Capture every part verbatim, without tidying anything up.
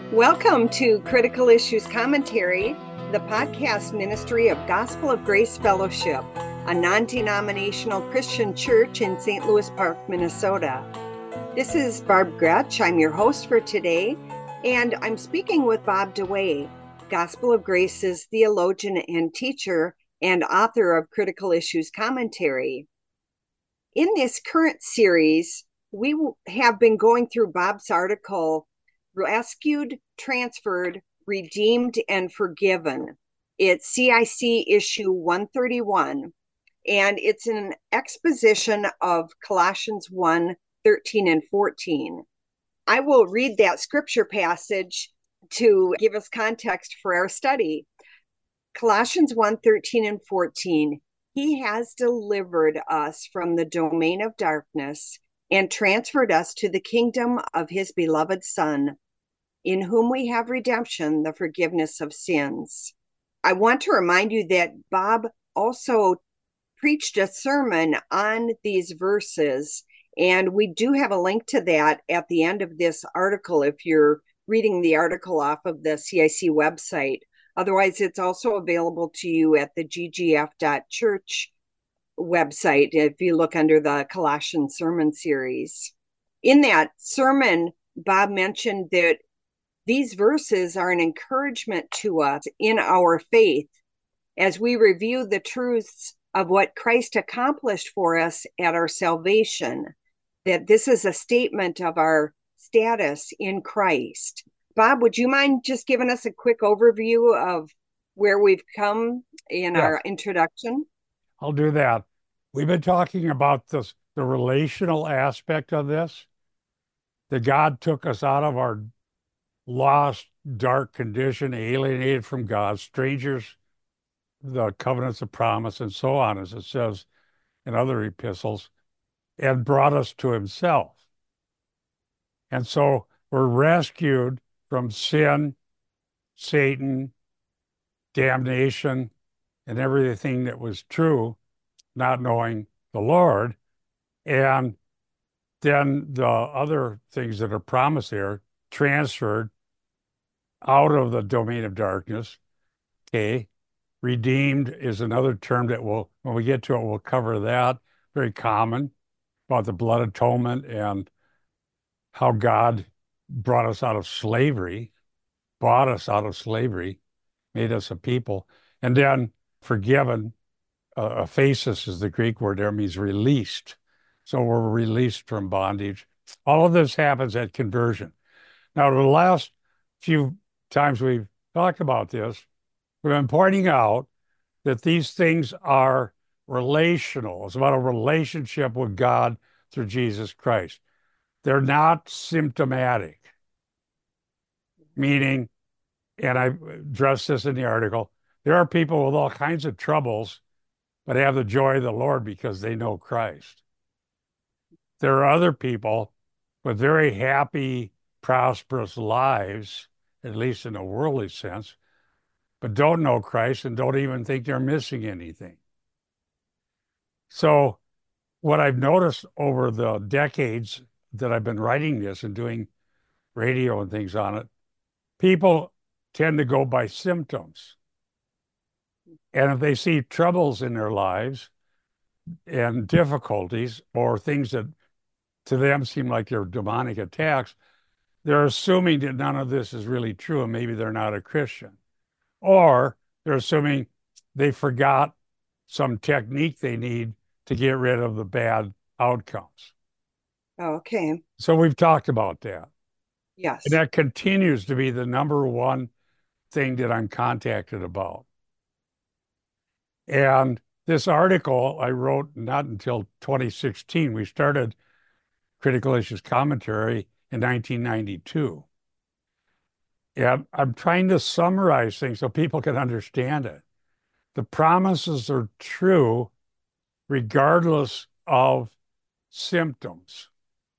Welcome to Critical Issues Commentary, the podcast ministry of Gospel of Grace Fellowship, a non-denominational Christian church in Saint Louis Park, Minnesota. This is Barb Gretsch. I'm your host for today, and I'm speaking with Bob DeWaay, Gospel of Grace's theologian and teacher and author of Critical Issues Commentary. In this current series, we have been going through Bob's article, Rescued, Transferred, Redeemed, and Forgiven. It's C I C issue one thirty-one, and it's an exposition of Colossians one, thirteen and fourteen. I will read that scripture passage to give us context for our study. Colossians one, thirteen and fourteen. He has delivered us from the domain of darkness and transferred us to the kingdom of his beloved Son, in whom we have redemption, the forgiveness of sins. I want to remind you that Bob also preached a sermon on these verses, and we do have a link to that at the end of this article if you're reading the article off of the C I C website. Otherwise, it's also available to you at the g g f dot church website if you look under the Colossians sermon series. In that sermon, Bob mentioned that these verses are an encouragement to us in our faith as we review the truths of what Christ accomplished for us at our salvation, that this is a statement of our status in Christ. Bob, would you mind just giving us a quick overview of where we've come in Yes, our introduction? I'll do that. We've been talking about this, the relational aspect of this, that God took us out of our lost, dark condition, alienated from God, strangers, the covenants of promise, and so on, as it says in other epistles, and brought us to himself. And so we're rescued from sin, Satan, damnation, and everything that was true, not knowing the Lord. And then the other things that are promised there, transferred out of the domain of darkness. Okay. Redeemed is another term that will, when we get to it, we'll cover that. Very common about the blood atonement and how God brought us out of slavery, bought us out of slavery, made us a people. And then forgiven, uh, aphasis is the Greek word there, means released. So we're released from bondage. All of this happens at conversion. Now, the last few times we've talked about this, we've been pointing out that these things are relational. It's about a relationship with God through Jesus Christ. They're not symptomatic, meaning, and I addressed this in the article, there are people with all kinds of troubles, but have the joy of the Lord because they know Christ. There are other people with very happy, prosperous lives, at least in a worldly sense, but don't know Christ and don't even think they're missing anything. So what I've noticed over the decades that I've been writing this and doing radio and things on it, people tend to go by symptoms. And if they see troubles in their lives and difficulties or things that to them seem like they're demonic attacks, they're assuming that none of this is really true and maybe they're not a Christian. Or they're assuming they forgot some technique they need to get rid of the bad outcomes. Okay. So we've talked about that. And Yes. that continues to be the number one thing that I'm contacted about. And this article I wrote not until twenty sixteen. We started Critical Issues Commentary in nineteen ninety-two. And I'm trying to summarize things so people can understand it. The promises are true regardless of symptoms.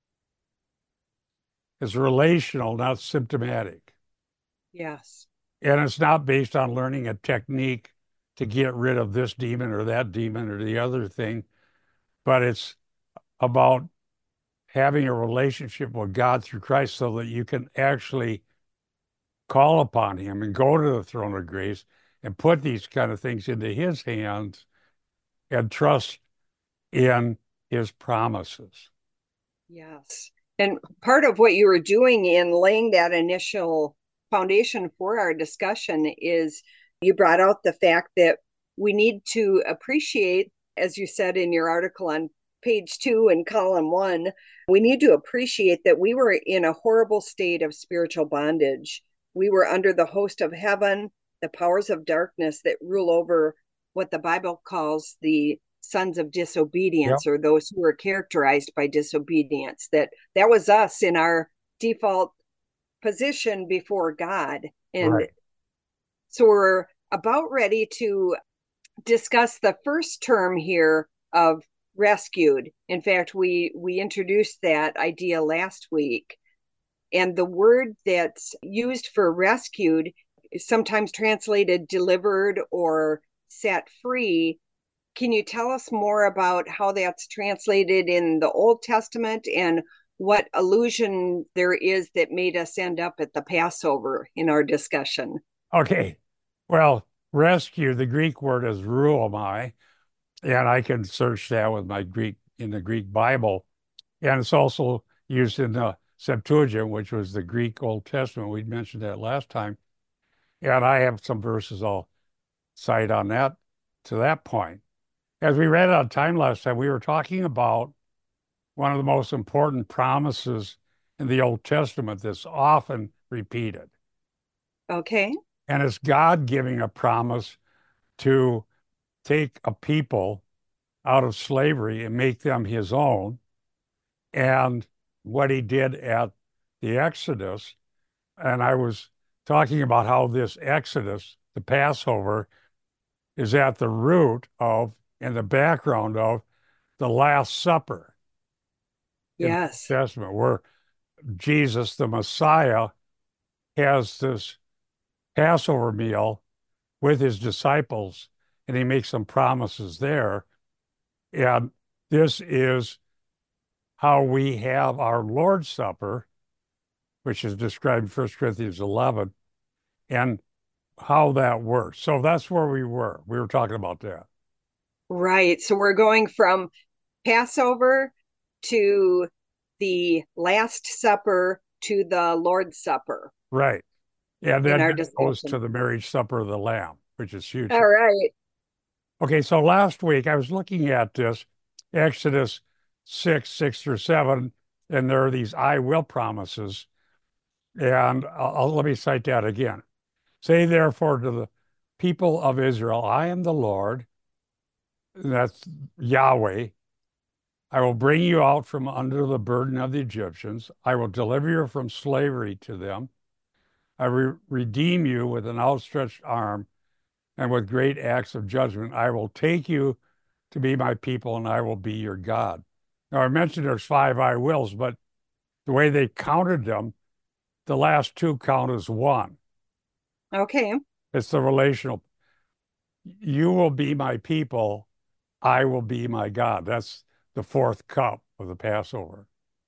It's relational, not symptomatic. Yes. And it's not based on learning a technique to get rid of this demon or that demon or the other thing, but it's about having a relationship with God through Christ so that you can actually call upon him and go to the throne of grace and put these kind of things into his hands and trust in his promises. Yes. And part of what you were doing in laying that initial foundation for our discussion is you brought out the fact that we need to appreciate, as you said in your article on page two and column one, we need to appreciate that we were in a horrible state of spiritual bondage. We were under the host of heaven, the powers of darkness that rule over what the Bible calls the sons of Yep. disobedience, or those who are characterized by disobedience. That that was us in our default position before God. And Right. so we're about ready to discuss the first term here of rescued. In fact, we we introduced that idea last week. And the word that's used for rescued is sometimes translated delivered or set free. Can you tell us more about how that's translated in the Old Testament and what allusion there is that made us end up at the Passover in our discussion? Okay. Well, rescue, the Greek word is ruomai, and I can search that with my Greek in the Greek Bible. And it's also used in the Septuagint, which was the Greek Old Testament. We mentioned that last time. And I have some verses I'll cite on that to that point. As we ran out of time last time, we were talking about one of the most important promises in the Old Testament that's often repeated. Okay. And it's God giving a promise to take a people out of slavery and make them his own. And what he did at the Exodus. And I was talking about how this Exodus, the Passover, is at the root of, in the background of, the Last Supper in the Yes. Old Testament, where Jesus, the Messiah, has this Passover meal with his disciples, and he makes some promises there. And this is how we have our Lord's Supper, which is described in First Corinthians eleven, and how that works. So that's where we were. We were talking about that. Right. So we're going from Passover to the Last Supper to the Lord's Supper Right. And in then our it goes discussion. to the marriage supper of the Lamb, which is All future. right. Okay, so last week I was looking at this Exodus six, six through seven, and there are these I will promises. And I'll, I'll- let me cite that again. Say therefore to the people of Israel, I am the Lord, and that's Yahweh. I will bring you out from under the burden of the Egyptians. I will deliver you from slavery to them. I re redeem you with an outstretched arm and with great acts of judgment. I will take you to be my people, and I will be your God. Now, I mentioned there's five I wills, but the way they counted them, the last two count as one. Okay. It's the relational. You will be my people, I will be my God. That's the fourth cup of the Passover.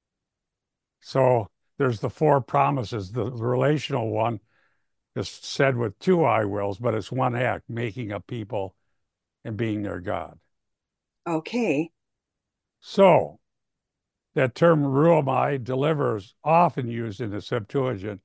So there's the four promises. The relational one is said with two I wills, but it's one act, making a people and being their God. Okay. So that term ruomai, delivers, often used in the Septuagint.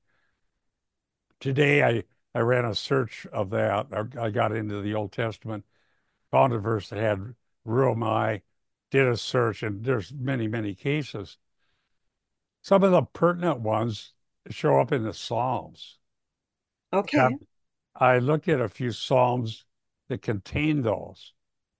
Today I, I ran a search of that. I, I got into the Old Testament, found a verse that had ruomai, did a search, and there's many, many cases. Some of the pertinent ones show up in the Psalms. Okay. And I looked at a few Psalms that contain those.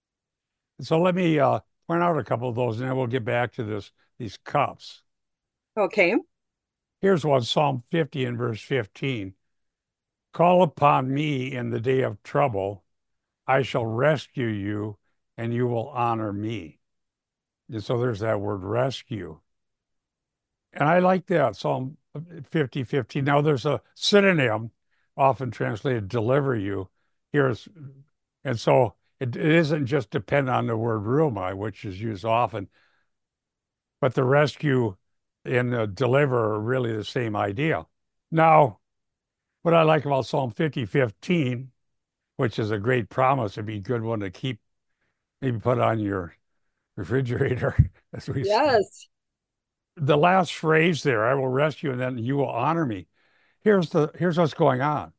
So let me uh, point out a couple of those, and then we'll get back to this, these cups. Okay. Here's one, Psalm fifty and verse fifteen. Call upon me in the day of trouble. I shall rescue you, and you will honor me. And so there's that word rescue. And I like that, Psalm fifty, fifteen. Now there's a synonym, often translated deliver you. Here's, and so it, it isn't just dependent on the word rumai, which is used often, but the rescue and the deliver are really the same idea. Now, what I like about Psalm fifty fifteen, which is a great promise, it'd be a good one to keep, maybe put on your refrigerator as we say. Yes. The last phrase there, I will rescue and then you will honor me. Here's the here's what's going on.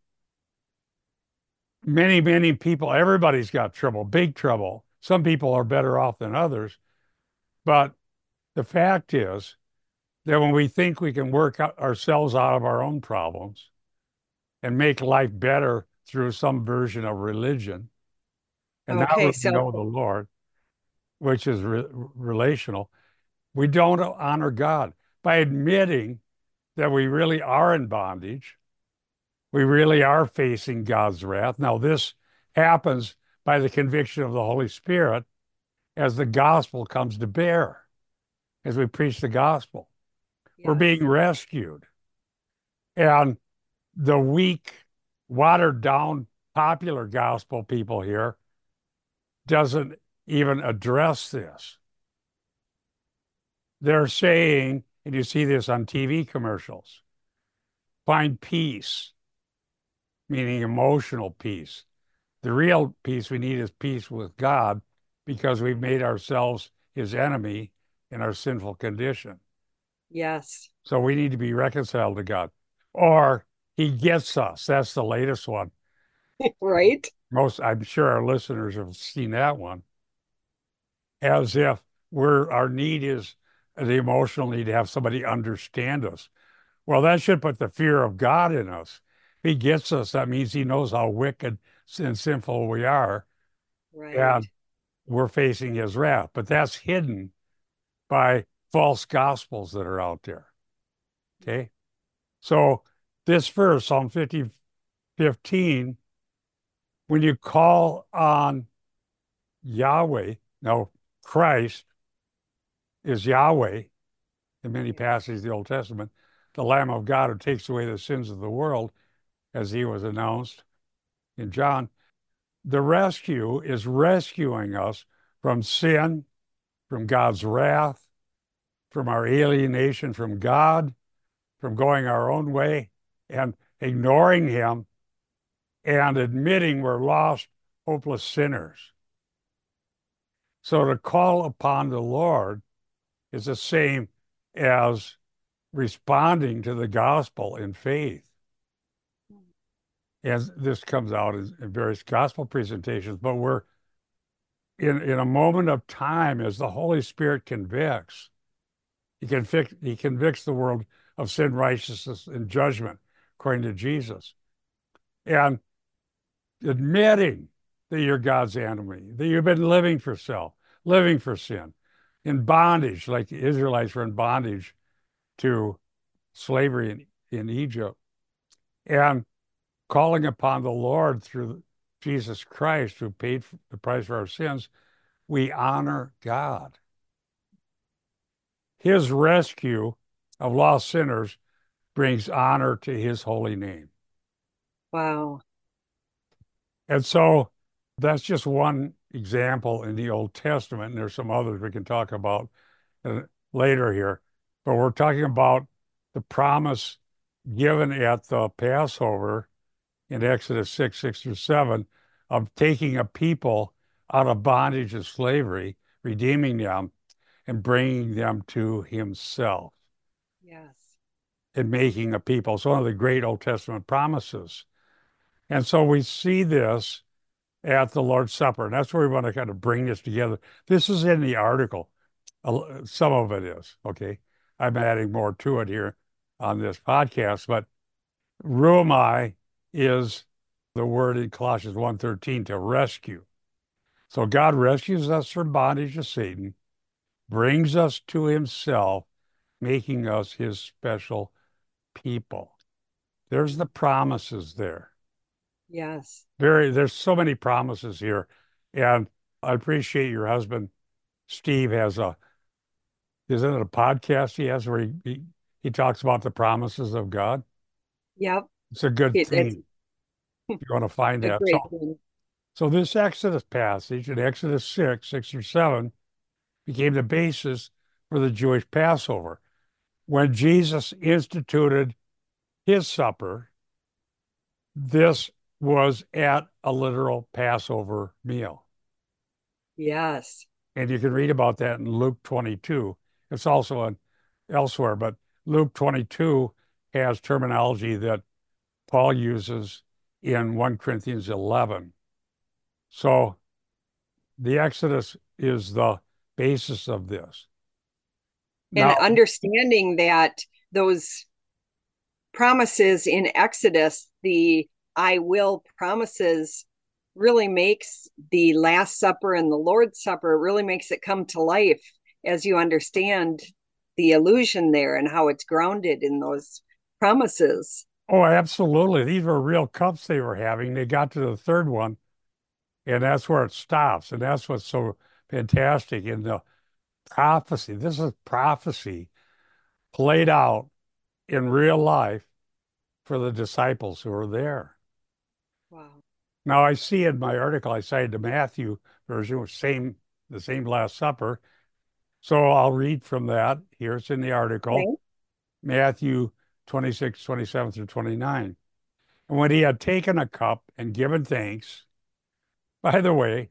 Many, many people, everybody's got trouble, big trouble. Some people are better off than others. But the fact is that when we think we can work out ourselves out of our own problems and make life better through some version of religion and not Okay, really so know the Lord, which is re relational, we don't honor God by admitting that we really are in bondage. We really are facing God's wrath. Now, this happens by the conviction of the Holy Spirit as the gospel comes to bear, as we preach the gospel. We're yes. being rescued. And the weak, watered down, popular gospel people here doesn't even address this. They're saying, and you see this on T V commercials, find peace, meaning emotional peace. The real peace we need is peace with God because we've made ourselves his enemy in our sinful condition. Yes. So we need to be reconciled to God. Or he gets us. That's the latest one. Right? Most, I'm sure our listeners have seen that one. As if we're our need is the emotional need to have somebody understand us. Well, that should put the fear of God in us. If he gets us, that means he knows how wicked and sinful we are, Right. and we're facing his wrath. But that's hidden by false gospels that are out there. Okay. So this verse, Psalm fifty fifteen, when you call on Yahweh, no, Christ is Yahweh in many passages of the Old Testament, the Lamb of God who takes away the sins of the world, as he was announced in John. The rescue is rescuing us from sin, from God's wrath, from our alienation from God, from going our own way and ignoring him and admitting we're lost, hopeless sinners. So to call upon the Lord is the same as responding to the gospel in faith. And this comes out in, in various gospel presentations, but we're in, in a moment of time as the Holy Spirit convicts. He, convict, he convicts the world of sin, righteousness, and judgment, according to Jesus. And admitting that you're God's enemy, that you've been living for self, living for sin, in bondage, like the Israelites were in bondage to slavery in, in Egypt, and calling upon the Lord through Jesus Christ, who paid the price for our sins, we honor God. His rescue of lost sinners brings honor to his holy name. Wow. And so that's just one example in the Old Testament, and there's some others we can talk about uh, later here. But we're talking about the promise given at the Passover in Exodus six, six through seven, of taking a people out of bondage and slavery, redeeming them, and bringing them to himself Yes. and making a people. It's one of the great Old Testament promises. And so we see this at the Lord's Supper. And that's where we want to kind of bring this together. This is in the article. Some of it is, okay? I'm adding more to it here on this podcast, but ruomai is the word in Colossians one thirteen, to rescue. So God rescues us from bondage to Satan, brings us to himself, making us his special people. There's the promises there. Yes. Very, there's so many promises here. And I appreciate your husband, Steve, has a, isn't it a podcast he has where he, he, he talks about the promises of God? Yep. It's a good It, it's theme. You want to find a that. great So, thing. so this Exodus passage in Exodus six, six or seven, became the basis for the Jewish Passover. When Jesus instituted his supper, this was at a literal Passover meal. Yes. And you can read about that in Luke twenty-two. It's also in, elsewhere, but Luke twenty-two has terminology that Paul uses in First Corinthians eleven. So the Exodus is the basis of this. And Now, understanding that those promises in Exodus, the I will promises, really makes the Last Supper and the Lord's Supper, really makes it come to life as you understand the illusion there and how it's grounded in those promises. oh, absolutely. These were real cups they were having. They got to the third one, and that's where it stops. And that's what's so fantastic in the prophecy. This is prophecy played out in real life for the disciples who were there. Wow. Now, I see in my article, I cited the Matthew version, which same the same Last Supper. So I'll read from that. Here's in the article, Okay. Matthew twenty-six, twenty-seven through twenty-nine. And when he had taken a cup and given thanks, by the way,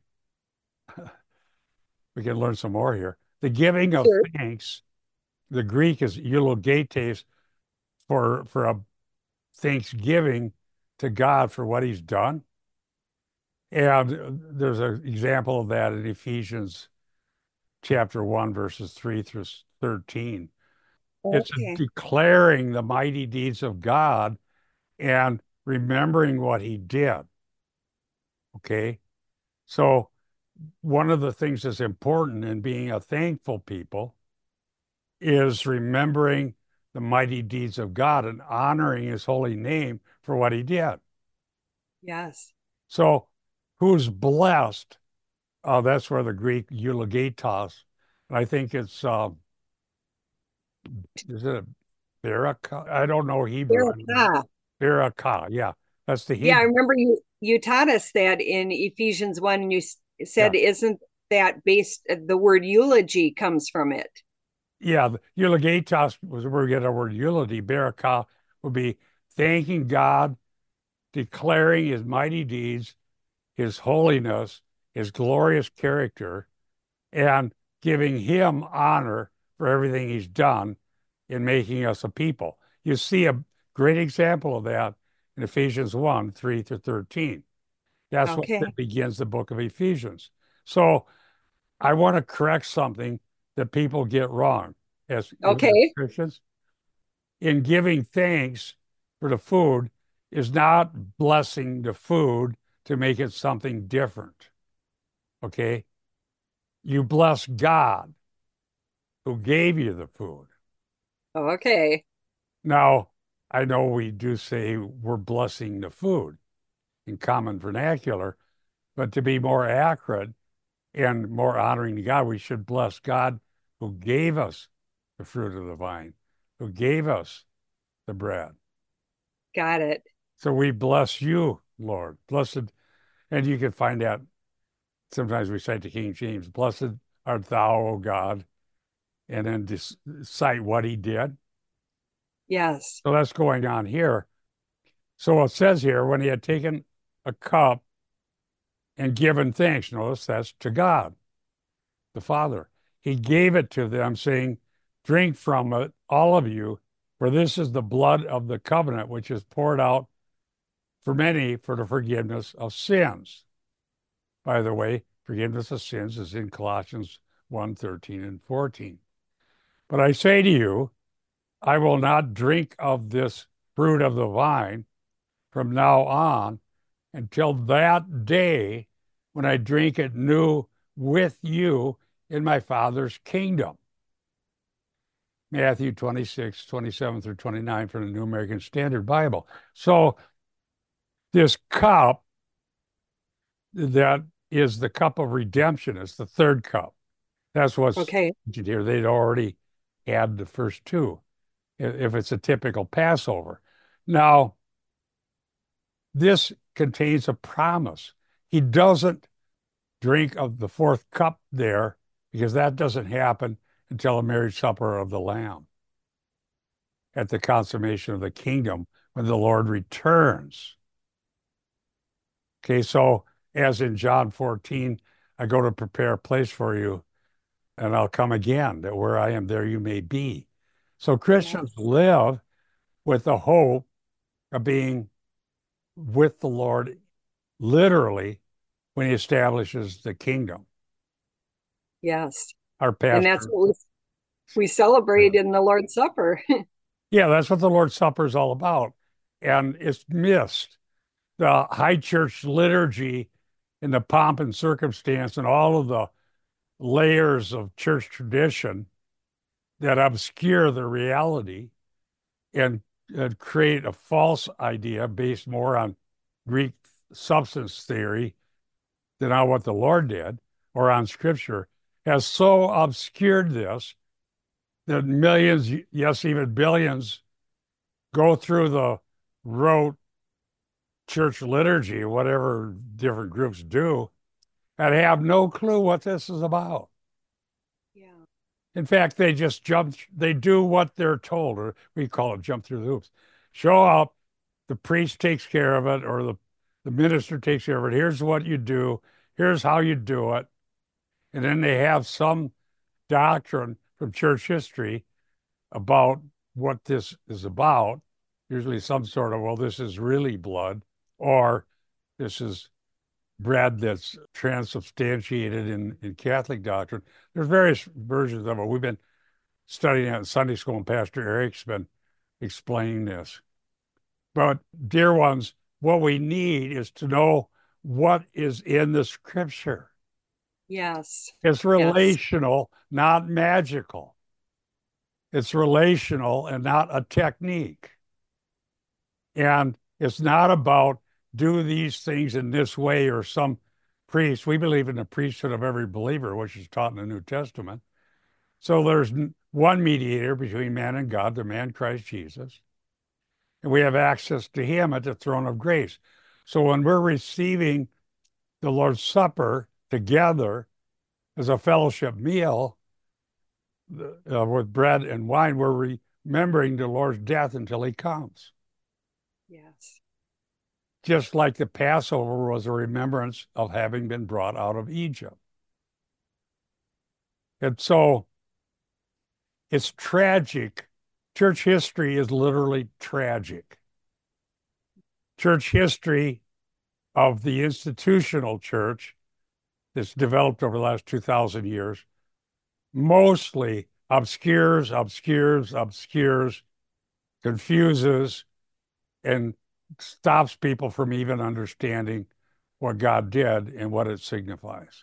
we can learn some more here. The giving of Sure. thanks, the Greek is eulogetes for for a thanksgiving to God for what he's done. And there's an example of that in Ephesians chapter one, verses three through thirteen. It's Okay. declaring the mighty deeds of God and remembering what he did. Okay. So, one of the things that's important in being a thankful people is remembering the mighty deeds of God and honoring his holy name for what he did. Yes. So, who's blessed? Uh, that's where the Greek eulogetos, and I think it's, um, is it a baraka? I don't know Hebrew. Barakah. Baraka, yeah, that's the Yeah, I Hebrew. remember you you taught us that in Ephesians one, and you s- Yeah, said, isn't that based, the word eulogy comes from it? yeah. The eulogetos was where we get our word eulogy. Baraka would be thanking God, declaring his mighty deeds, his holiness, his glorious character, and giving him honor for everything he's done in making us a people. You see a great example of that in Ephesians one, three to thirteen. That's what Okay. begins the book of Ephesians. So I want to correct something that people get wrong as, as Okay. Christians. In giving thanks for the food is not blessing the food to make it something different. Okay. You bless God who gave you the food. Okay. Now, I know we do say we're blessing the food in common vernacular, but to be more accurate and more honoring to God, we should bless God who gave us the fruit of the vine, who gave us the bread. Got it. So we bless you, Lord. Blessed, and you can find out sometimes we cite the King James, blessed art thou, O God, and then just cite what he did. Yes. So that's going on here. So it says here, when he had taken a cup and given thanks, notice that's to God, the Father. He gave it to them, saying, drink from it, all of you, for this is the blood of the covenant, which is poured out for many for the forgiveness of sins. By the way, forgiveness of sins is in Colossians one, thirteen and fourteen. But I say to you, I will not drink of this fruit of the vine from now on until that day when I drink it new with you in my Father's kingdom. Matthew twenty-six, twenty-seven through twenty-nine from the New American Standard Bible. So this cup that is the cup of redemption is the third cup. That's what's Okay. here. They'd already had the first two, if it's a typical Passover. Now, this contains a promise. He doesn't drink of the fourth cup there because that doesn't happen until the marriage supper of the Lamb at the consummation of the kingdom when the Lord returns. Okay, so as in John fourteen, I go to prepare a place for you, and I'll come again, that where I am, there you may be. So Christians Yes. live with the hope of being with the Lord literally when he establishes the kingdom. Yes. Our And that's pastor, what we, we celebrate in the Lord's Supper. yeah, that's what the Lord's Supper is all about. And it's missed. The high church liturgy and the pomp and circumstance and all of the layers of church tradition that obscure the reality and, and create a false idea based more on Greek substance theory than on what the Lord did or on scripture has so obscured this that millions, yes, even billions, go through the rote church liturgy, whatever different groups do, and have no clue what this is about. Yeah. In fact, they just jump, they do what they're told, or we call it jump through the hoops. Show up, the priest takes care of it, or the, the minister takes care of it. Here's what you do, here's how you do it. And then they have some doctrine from church history about what this is about, usually some sort of, well, this is really blood, or this is bread that's transubstantiated in, in Catholic doctrine. There's various versions of it. We've been studying it in Sunday school, and Pastor Eric's been explaining this. But, dear ones, what we need is to know what is in the scripture. Yes. It's Yes. relational, not magical. It's relational and not a technique. And it's not about do these things in this way or some priest. We believe in the priesthood of every believer, which is taught in the New Testament. So there's one mediator between man and God, the man Christ Jesus. And we have access to him at the throne of grace. So when we're receiving the Lord's Supper together as a fellowship meal uh, with bread and wine, we're remembering the Lord's death until he comes. Yes. Just like the Passover was a remembrance of having been brought out of Egypt. And so it's tragic. Church history is literally tragic. Church history of the institutional church that's developed over the last two thousand years mostly obscures, obscures, obscures, confuses, and stops people from even understanding what God did and what it signifies.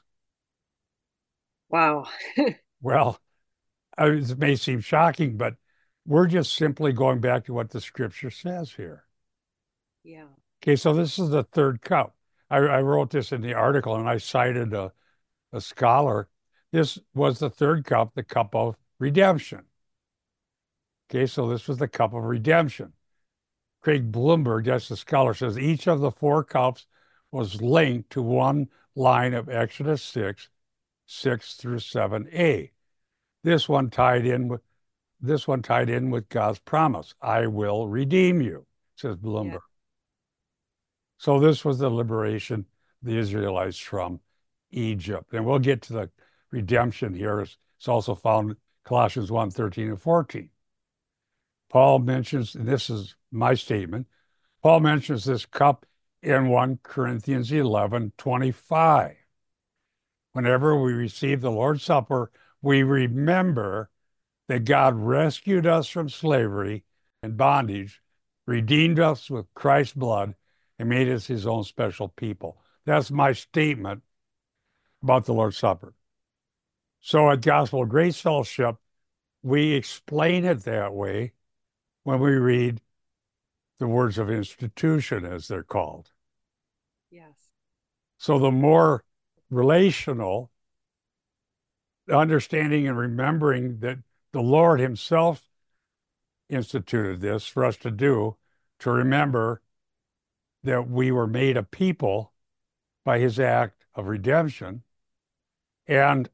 Wow. Well, it may seem shocking, but we're just simply going back to what the scripture says here. Yeah. Okay, so this is the third cup. I, I wrote this in the article and I cited a, a scholar. This was the third cup, the cup of redemption. Okay, so this was the cup of redemption. Craig Bloomberg, that's the scholar, says each of the four cups was linked to one line of Exodus six, six through seven a. This one tied in with this one tied in with God's promise, I will redeem you, says Yeah. Bloomberg. So this was the liberation of the Israelites from Egypt. And we'll get to the redemption here. It's also found in Colossians one, thirteen and fourteen. Paul mentions, and this is my statement, Paul mentions this cup in First Corinthians eleven, twenty-five. Whenever we receive the Lord's Supper, we remember that God rescued us from slavery and bondage, redeemed us with Christ's blood, and made us his own special people. That's my statement about the Lord's Supper. So at Gospel of Grace Fellowship, we explain it that way when we read the words of institution, as they're called. Yes. So the more relational understanding and remembering that the Lord himself instituted this for us to do, to remember that we were made a people by his act of redemption. And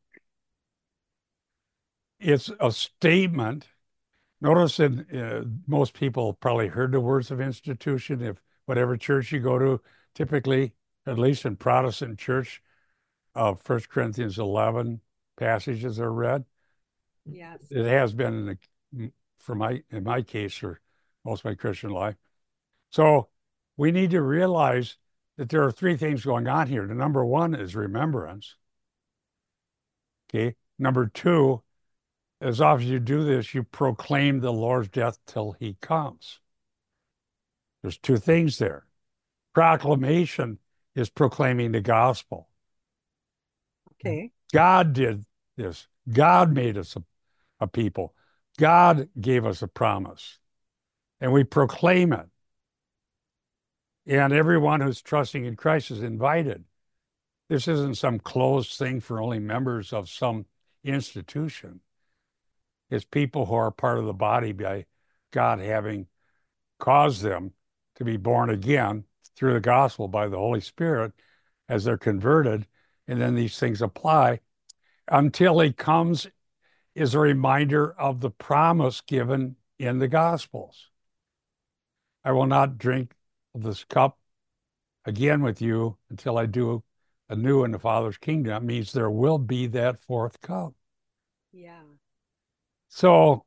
it's a statement. Notice that uh, most people probably heard the words of institution. If whatever church you go to, typically at least in Protestant church, uh, First Corinthians eleven passages are read. Yes. It has been in the, for my in my case for most of my Christian life. So we need to realize that there are three things going on here. The number one is remembrance. Okay. Number two, as often as you do this, you proclaim the Lord's death till he comes. There's two things there. Proclamation is proclaiming the gospel. Okay. God did this. God made us a, a people. God gave us a promise, and we proclaim it. And everyone who's trusting in Christ is invited. This isn't some closed thing for only members of some institution. It's people who are part of the body by God having caused them to be born again through the gospel by the Holy Spirit as they're converted. And then these things apply until he comes is a reminder of the promise given in the Gospels. I will not drink of this cup again with you until I do anew in the Father's kingdom. That means there will be that fourth cup. Yeah. So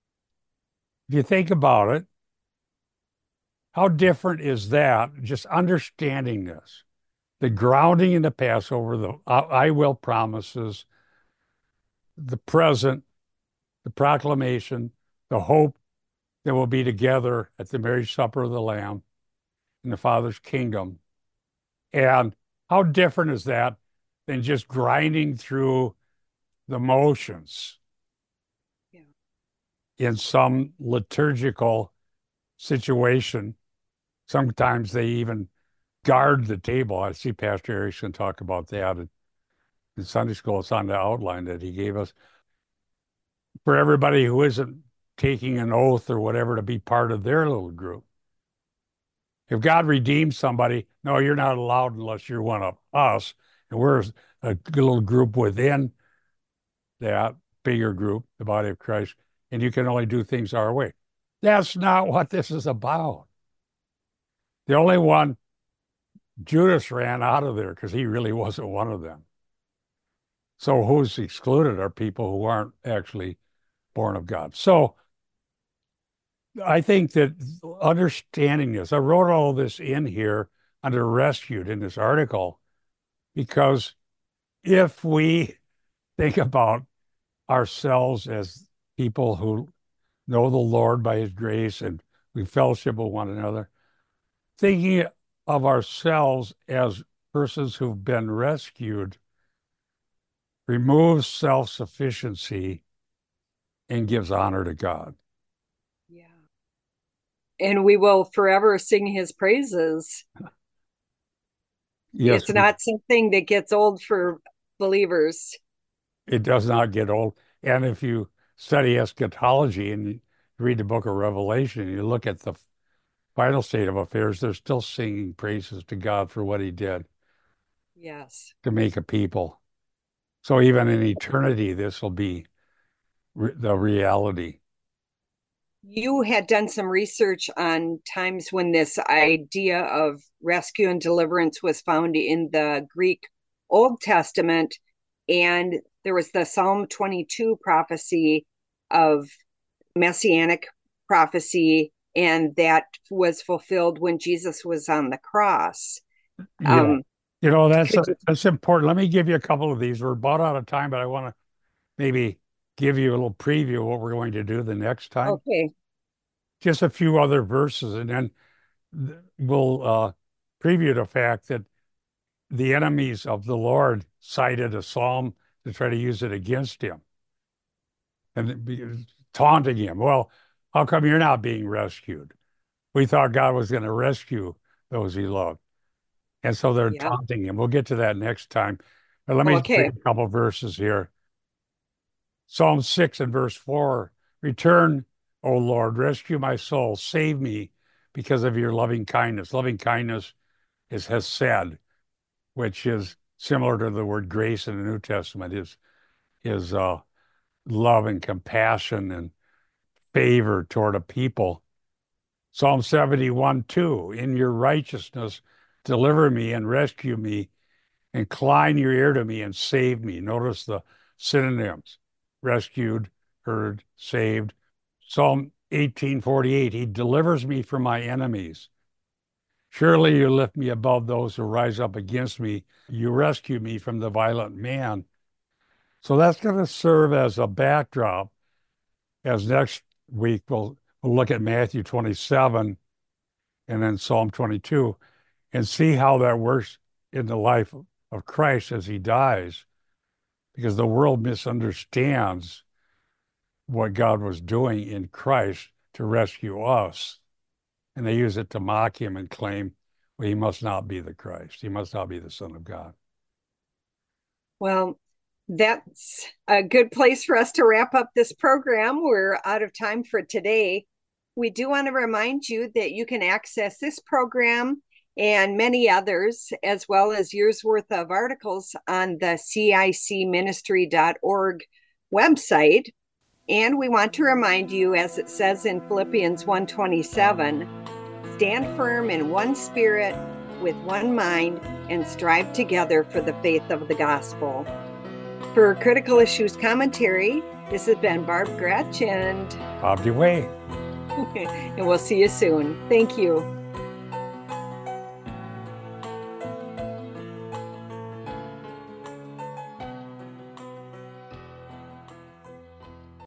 if you think about it, how different is that? Just understanding this, the grounding in the Passover, the I will promises, the present, the proclamation, the hope that we'll be together at the marriage supper of the Lamb in the Father's kingdom. And how different is that than just grinding through the motions Yeah. in some liturgical situation? Sometimes they even guard the table. I see Pastor Erickson talk about that in, in Sunday school. It's on the outline that he gave us for everybody who isn't taking an oath or whatever to be part of their little group. If God redeems somebody, no, you're not allowed unless you're one of us. And we're a little group within that bigger group, the body of Christ, and you can only do things our way. That's not what this is about. The only one, Judas ran out of there because he really wasn't one of them. So who's excluded are people who aren't actually born of God. So I think that understanding this, I wrote all this in here under rescued in this article because if we think about ourselves as people who know the Lord by his grace and we fellowship with one another, thinking of ourselves as persons who've been rescued removes self-sufficiency and gives honor to God. Yeah. And we will forever sing his praises. Yes, It's not something that gets old for believers. it does not get old. And if you study eschatology and you read the book of Revelation, you look at the final state of affairs, they're still singing praises to God for what he did Yes. to make a people. So even in eternity, this will be re- the reality. You had done some research on times when this idea of rescue and deliverance was found in the Greek Old Testament, and there was the Psalm twenty-two prophecy of messianic prophecy, and that was fulfilled when Jesus was on the cross. Yeah. Um, You know, that's could you, that's important. Let me give you a couple of these. We're about out of time, but I want to maybe give you a little preview of what we're going to do the next time. okay, Just a few other verses, and then th- we'll uh, preview the fact that the enemies of the Lord cited a psalm to try to use it against him and be, taunting him. Well, how come you're not being rescued? We thought God was going to rescue those he loved. And so they're yeah, taunting him. We'll get to that next time. But let me just read okay, a couple verses here. Psalm six and verse four. Return, O Lord, rescue my soul, save me because of your loving kindness. Loving kindness is hesed, which is similar to the word grace in the New Testament, is is uh, love and compassion and favor toward a people. Psalm seventy-one, two, in your righteousness, deliver me and rescue me, incline your ear to me and save me. Notice the synonyms: rescued, heard, saved. Psalm eighteen forty-eight, he delivers me from my enemies. Surely you lift me above those who rise up against me. You rescue me from the violent man. So that's going to serve as a backdrop, as next week we'll, we'll look at Matthew twenty-seven and then Psalm twenty-two and see how that works in the life of Christ as he dies, because the world misunderstands what God was doing in Christ to rescue us. And they use it to mock him and claim, well, he must not be the Christ. He must not be the Son of God. Well, that's a good place for us to wrap up this program. We're out of time for today. We do want to remind you that you can access this program and many others, as well as years worth of articles on the C I C ministry dot org website. And we want to remind you, as it says in Philippians one twenty-seven, stand firm in one spirit, with one mind, and strive together for the faith of the gospel. For Critical Issues Commentary, this has been Barb Gretsch and Bob DeWay. and we'll see you soon. Thank you.